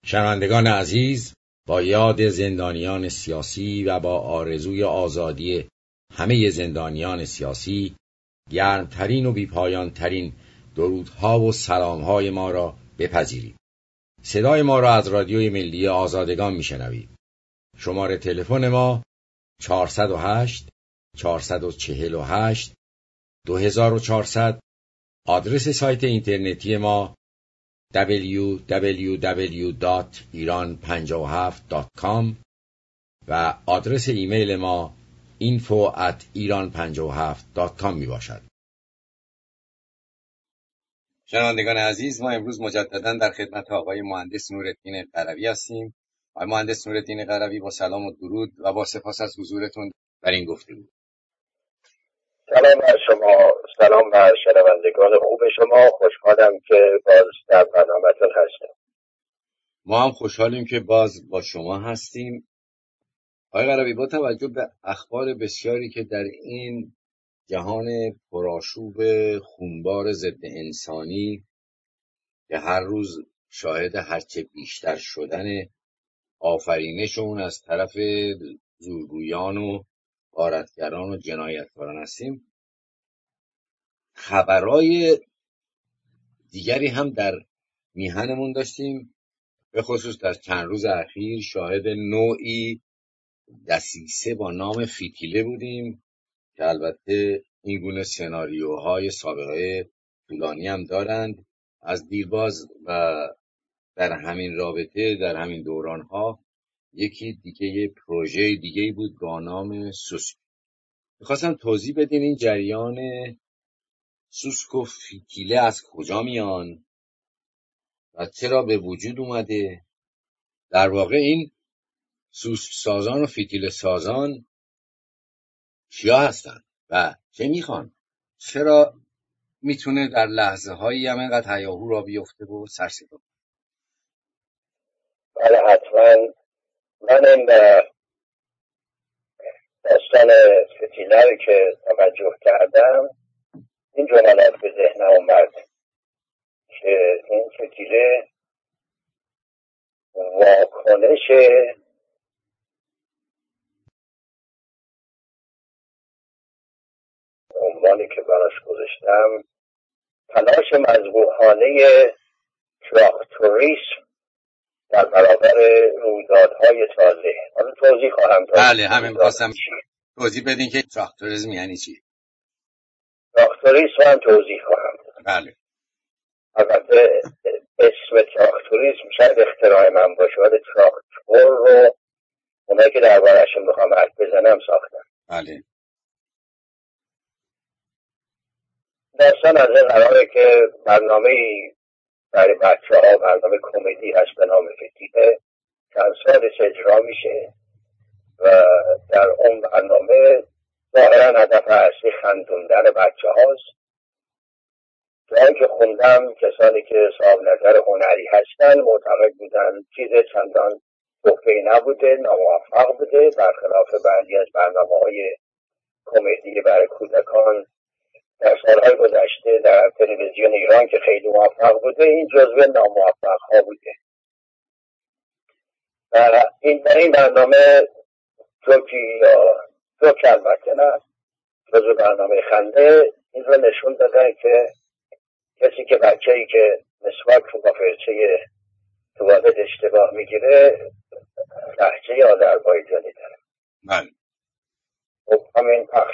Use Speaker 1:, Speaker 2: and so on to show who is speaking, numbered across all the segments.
Speaker 1: شنوندگان عزیز، با یاد زندانیان سیاسی و با آرزوی آزادی همه زندانیان سیاسی، گرمترین و بیپایانترین درودها و سلامهای ما را بپذیرید. صدای ما را از رادیوی ملی آزادگان میشنوید. شماره تلفن ما 408 448 2400. آدرس سایت اینترنتی ما www.iran57.com و آدرس ایمیل ما info@iran57.com می باشد. شنوندگان عزیز، ما امروز مجددا در خدمت آقای مهندس نورالدین قروی هستیم. آقای مهندس نورالدین قروی، با سلام و درود و با سپاس از حضورتون در این گفتگو.
Speaker 2: سلام بر شما، سلام بر شنوندگان خوب شما. خوشحالم که باز در برنامه‌تون هستم.
Speaker 1: ما هم خوشحالیم که باز با شما هستیم. آقای قروی، با توجه به اخبار بسیاری که در این جهان پرآشوب خونبار ضد انسانی که هر روز شاهد هرچه بیشتر شدن آفرینشون از طرف زورگویان و غارتگران و جنایتکاران هستیم، خبرای دیگری هم در میهنمون داشتیم. به خصوص در چند روز اخیر شاهد نوعی دسیسه با نام فتیله بودیم که البته این گونه سناریوهای سابقه طولانی هم دارند از دیرباز، و در همین رابطه در همین دورانها یکی دیگه پروژه دیگه بود با نام سوسک. میخواستم توضیح بدین این جریان سوسک و فتیله از کجا میان و چرا به وجود اومده. در واقع این سوسک سازان و فتیله سازان کیا هستن و چه میخوان؟ چرا میتونه در لحظه هایی هم اینقدر هیاهو را بیفته و سرصدا؟
Speaker 2: بله حتما. من این داستان فتیله رو که توجه کردم، این جملات به ذهنم اومد که این فتیله واکنش عنوانی که براش گذاشتم تلاش مذبوحانه تراکتوریسم در برابر رویدادهای تازه. حالا توضیح خواهم داد.
Speaker 1: بله، همین خواستم توضیح بدین که تراکتوریسم یعنی چی؟
Speaker 2: تراکتوریسم هم توضیح خواهم داد.
Speaker 1: بله.
Speaker 2: البته اسم تراکتوریسم شاید اختراع من باشه، ولی تراکتور رو اونایی که درباره‌شون بخوام حرف بزنم ساختم.
Speaker 1: بله.
Speaker 2: داستان از این قراره که برنامه‌ای برای بچه‌ها، برنامه کمدی هست به نام فتیله، چند سال اجرا میشه و در اون برنامه ظاهرا هدف اصلی خندوندن بچه‌هاست. جایی که خوندم کسانی که صاحب نظر هنری هستن معتقد بودن چیز چندان تحفه‌ای نبوده، ناموفق بوده، برخلاف بعضی از برنامه‌های کمدی برای کودکان در سالهای گذشته در تلویزیون ایران که خیلی موفق بوده، این جزو ناموفق ها بوده. و این برنامه جوک البته نه، جزو برنامه خنده این رو نشون دادن که کسی که بچه‌ای که مسواک رو با فرچه توالت اشتباه میگیره لهجه آذربایجانی داره.
Speaker 1: بله.
Speaker 2: خب همین پخش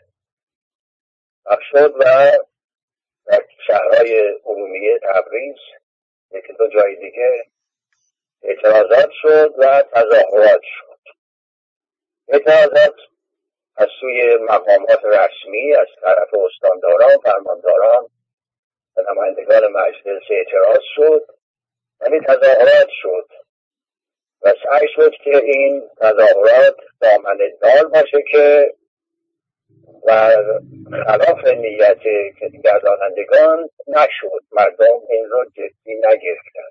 Speaker 2: شد و در شهرهای ارومیه، تبریز، یکی دو جای دیگه اعتراضات شد و تظاهرات شد. اعتراضات از سوی مقامات رسمی، از طرف استانداران، فرمانداران و نمایندگان مجلس اعتراض شد، ولی تظاهرات شد و سعی شد که این تظاهرات دامن دار باشه که و خلاف نیت گردانندگان نشد. مردم این رو جدی نگرفتند.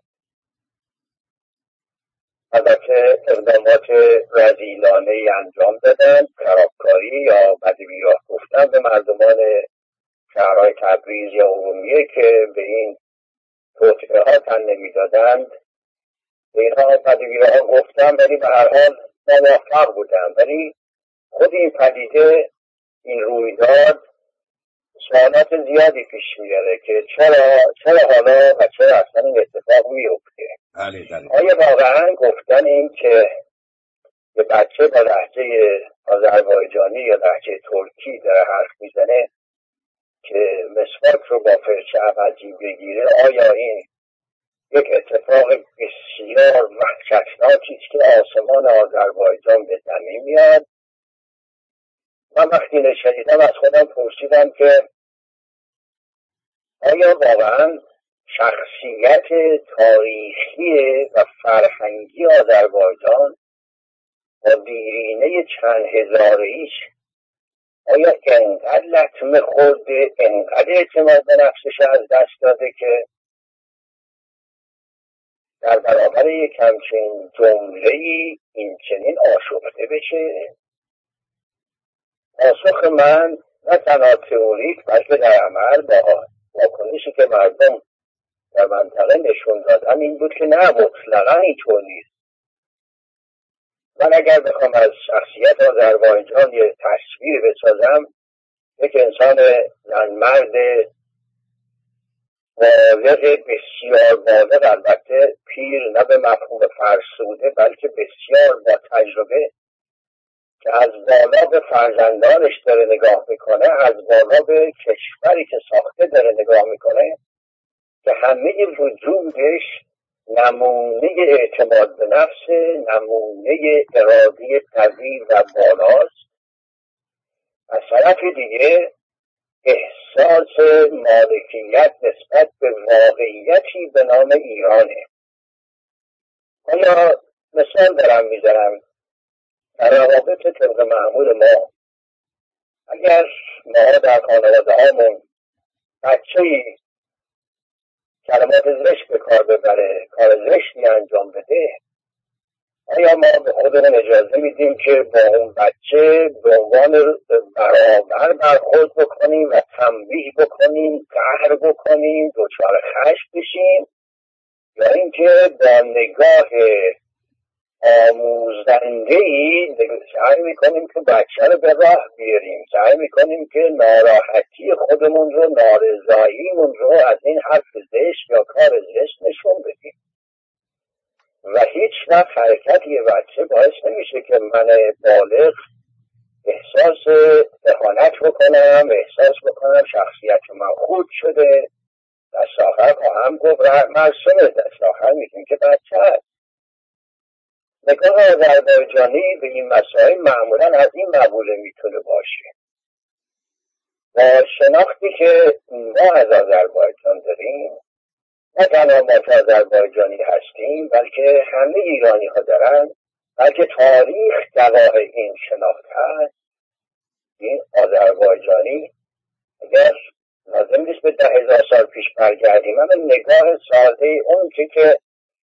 Speaker 2: البته اقدامات رذیلانه انجام دادند، خرابکاری یا بدبیراه گفتن به مردمان شهرهای تبریز یا ارومیه که به این توطئه ها تن نمیدادند به اینها پدیده‌ها گفتم، ولی به هر حال موفق بودم. ولی خود این پدیده، این رویداد، سوالات زیادی پیش میاره که چرا حالا و چرا اصلا این اتفاق میفته. آیا واقعا گفتن این که یه بچه با لهجه آذربایجانی یا لهجه ترکی داره حرف میزنه که مسواک رو با فرچه عوضی بگیره، آیا این یک اتفاق بسیار وحشتناکی است که آسمان آذربایجان به زمین میاد؟ من وقتی اینو شنیدم از خودم پرسیدم که آیا واقعا شخصیت تاریخی و فرهنگی آذربایجان با دیرینه چند هزاره‌ایش آیا انقدر لطمه خورده، انقدر اعتماد به نفسش از دست داده که در برابر یک همچین جمله‌ای این چنین آشفته بشه؟ پاسخ من نه تنها تئوریک بلکه در عمل با واکنشی که مردم در منطقه نشون دادن این بود که نه، مطلقا اینطور نیست. من اگر بخوام از شخصیت آذربایجان یه تصویر بسازم، یک انسان مرد بالغ، بسیار بالغ، البته پیر نه به مفهوم فرسوده بلکه بسیار با تجربه، که از بالا به فرزندانش داره نگاه میکنه، از بالا به کشوری که ساخته داره نگاه میکنه، که همه وجودش نمونه اعتماد به نفس، نمونه اراده قوی و بالاست. از طرف دیگه احساس مالکیت نسبت به واقعیتی به نام ایرانه. آیا مثال دارم میذارم در روابط طبق معمول ما، اگر ما در خانواده هامون بچه‌ای کلمات زشت به کار ببره، کار زشتی انجام بده، آیا ما به خودمون اجازه میدیم که با اون بچه به عنوان برابر برخورد بکنیم و تنبیه بکنیم، قهر بکنیم، دچار خشم بشیم، یا اینکه با نگاه آموزنده‌ای سعی میکنیم که بچه رو به راه بیاریم، سعی میکنیم که ناراحتی خودمون رو، نارضاییمون رو از این حرف زشت یا کار زشت نشون بدیم؟ و هیچ وقت حرکت یه بچه باعث نمیشه که من بالغ احساس اهانت بکنم، احساس بکنم شخصیت من خود شده. دست آخر خواهم گفت مرسومه، دست آخر میگیم که بچه هست. نگاه آذربایجانی به این مسائل معمولا از این مقوله میتونه باشه: با شناختی که ما از آذربایجان داریم، نه تنها ما که آذربایجانی هستیم بلکه همه ایرانی ها دارن، بلکه تاریخ گواه این شناخت هست، این آذربایجانی اگر لازم نیست به 10,000 سال پیش برگردیم، اما نگاه ساده اون که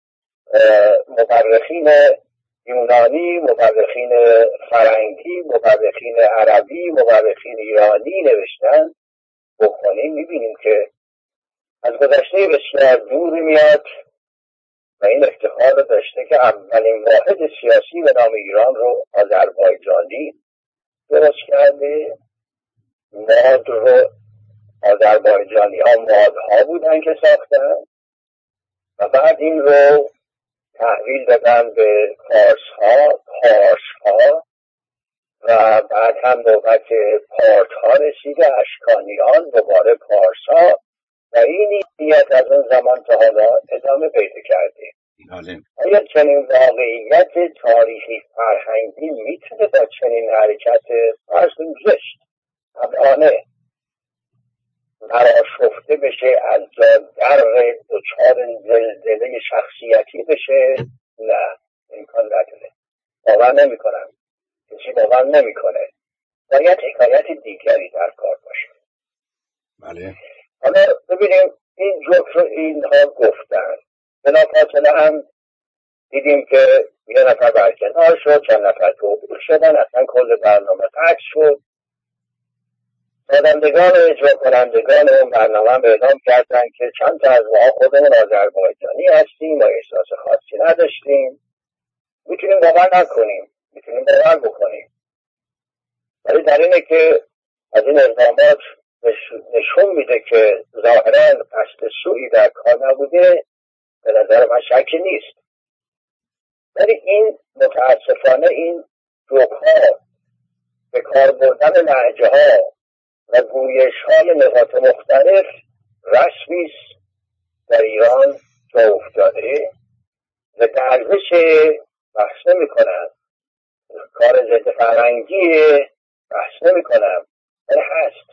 Speaker 2: مورخین یونانی، مورخین فرنگی، مورخین عربی، مورخین ایرانی نوشتن بکنیم، میبینیم که از گذشته بسیار دور میاد و این افتخار رو داشته که اولین واحد سیاسی به نام ایران رو آذربایجانی درست کرده. ماد رو آذربایجانی ها مادها بودن که ساختن و بعد این رو تحویل دادن به پارس‌ها و بعد هم نوبت پارت‌ها رسیده، اشکانیان، دوباره پارس‌ها، و این نیت از اون زمان تا حالا ادامه پیدا کرده. آیا چنین واقعیت تاریخی فرهنگی میتونه با چنین حرکت فرسون زشت ابعانه برآشفته بشه، از جا در دچار زلزله شخصیتی بشه؟ نه، امکان نداره. باور نمی کنم، کسی باور نمی کنه. باید حکایت دیگری در کار باشه.
Speaker 1: بله.
Speaker 2: حالا ببینیم این جوک رو اینها گفتن، بلافاصله هم دیدیم که یه نفر برکنار شد، چند نفر توبیخ شدن، اصلا کل برنامه قطع شد. سازندگان و اجرا کنندگان اون برنامه اعلام کردن که چند تا از ما خودمون آذربایجانی هستیم و احساس خاصی نداشتیم، میتونیم باور نکنیم، میتونیم باور بکنیم، ولی در اینه که از این اقدامات نشون میده که ظاهرا قصد سوئی در کار نبوده، به نظر من شکی نیست. ولی این متاسفانه این جوک‌ها به کار بردن لهجه ها و گویش های نقاط مختلف رسمی است در ایران جا افتاده و ارزش بحث نمی کنم، کار ضد فرهنگی بحث نمی کنم، ولی هست.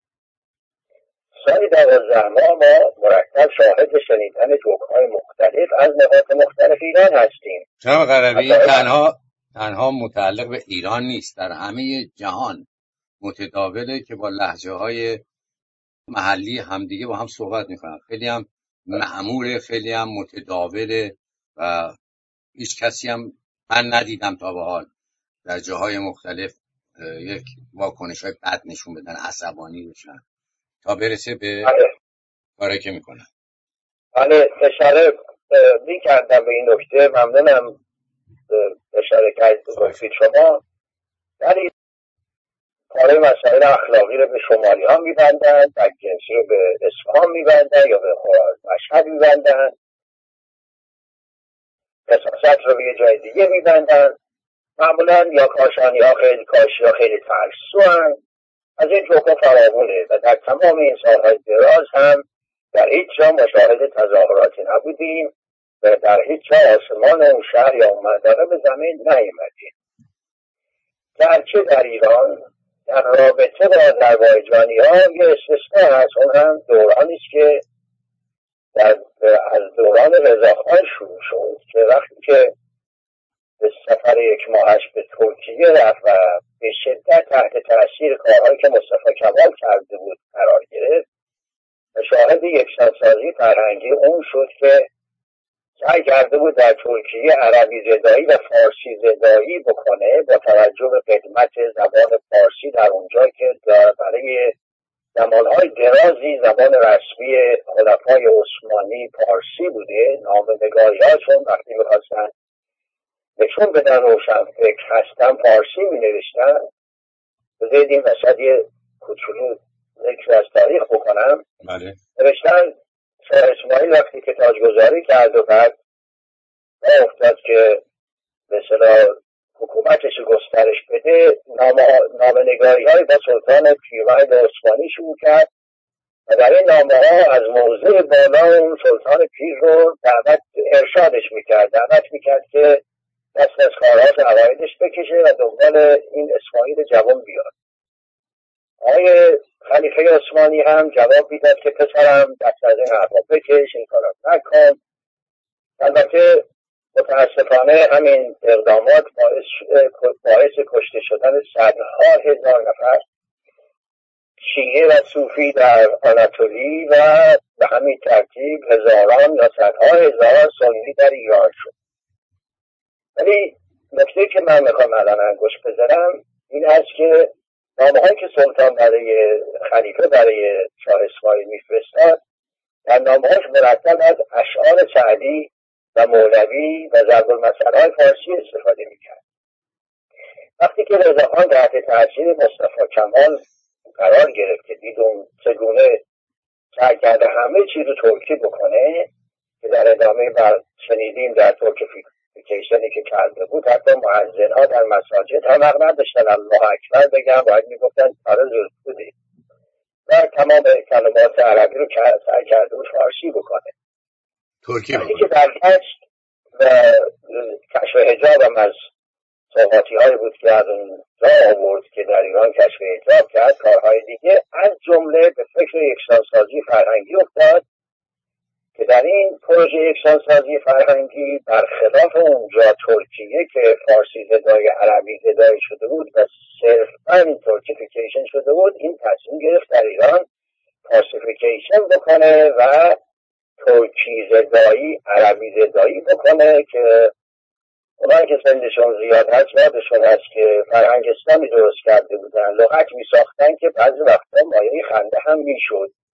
Speaker 2: سالی 12 ماه ما مرتب شاهد شنیدن جوک‌های مختلف از نقاط مختلف ایران هستیم.
Speaker 1: جناب قربی تنها متعلق به ایران نیست، در همه جهان متداوله که با لهجه‌های محلی همدیگه با هم صحبت میکنن. خیلی هم معموله، خیلی هم متداوله و هیچ کسی هم من ندیدم تا به حال در جاهای مختلف یک واکنش‌های بد نشون بدن، عصبانی بشن تا برسه به کاری که میکنن.
Speaker 2: بله، اشاره می‌کردم به این نکته، ممنونم اشاره کردید شما. ولی کار مسائل اخلاقی رو به شمالی ها میبندن، بدجنسی رو به اصفهان میبندن یا به مشهد میبندن، قساست رو به یه جای دیگه میبندن. معمولا یا کاشانی ها خیلی کاشی ها خیلی ترسوان. از این جوکا فراوونه و در تمام این سالهای دراز هم در هیچ جا مشاهد تظاهراتی نبودیم و در هیچ جا آسمان اون شهر یا اون منطقه به زمین نیامدیم. گرچه در ایران در رابطه با آذربایجانی ها یه استثناء هست، اون هم دورانی است که از دوران رضاخان شروع شد که وقتی که به سفر 1 ماهش به ترکیه رفت و به شدت تحت تاثیر کارهایی که مصطفی کمال کرده بود قرار گرفت و شاهد یکسانسازی فرهنگی اون شد که سعی کرده بود در ترکیه عربی زدایی و فارسی زدایی بکنه با توجه به قدمت زبان فارسی در اونجا که برای زمانهای درازی زبان رسمی خلفای عثمانی فارسی بوده. نامه‌نگاری هاشون وقتی می‌خواستن نشون بدن روشنفکر هستن فارسی می‌نوشتن. بذارید این وسط یه کوچولو ذکر از تاریخ بکنم.
Speaker 1: بله.
Speaker 2: نوشتن شاه اسماعیل وقتی که تاجگذاری کرد و بعد افتاد که مثلا حکومتش گسترش بده، نامه‌نگاری های با سلطان پیرومرد عثمانی شروع کرد و در این نامه ها از موضع بالا اون سلطان پیر رو ارشادش میکرد، دعوت میکرد که دست از کارهاش عقایدش بکشه و دنبال این اسماعیل جوان بیاد. آقای خلیفه عثمانی هم جواب میداد که پسرم دست از این حرفا بکش، این کارا نکن. البته متاسفانه همین اقدامات باعث کشته شدن صدها هزار نفر شیعه و صوفی در آناتولی و به همین ترتیب هزاران یا صدها هزار سنی در ایران شد. ولی نکته که من میخوام الان انگوش بزنم این است که نامه‌هایی که سلطان برای خلیفه برای شاه اسماعیل میفرستاد در نامه‌هاش مرتب از اشعار سعدی و مولوی و ضرب المثل‌های فارسی استفاده میکرد. وقتی که رضاخان تحت تاثیر مصطفی کمال قرار گرفت که دید اون چگونه سعی کرده همه چیز رو ترکی بکنه که در ادامه شنیدیم در ترکیفیکیشنی که کرده بود حتی مؤذن‌ها در مساجد هم حق نداشتن الله اکبر بگن، باید میگفتن کار زرد بوده و تمام کلمات عربی رو سعی کرده بود فارسی بکنه. وقتی که برگشت و کشف حجاب هم از صحباتی های بود که از اون جا آورد که در ایران کشف حجاب کرد، کارهای دیگه از جمله به فکر یکسانسازی فرهنگی افتاد که در این پروژه یکسانسازی فرهنگی برخلاف اونجا ترکیه که فارسی زدای عربی زدای شده بود و صرفاً ترکیفیکیشن شده بود، این تصمیم گرفت در ایران فارسیفیکیشن بکنه و ترکی زدایی عربی زدایی بکنه که اونایی که سنشون زیاد هست یادشون هست که فرهنگ اسلامی درست کرده بودن، لغت می ساختن که بعضی وقتا مایه خنده هم می شد.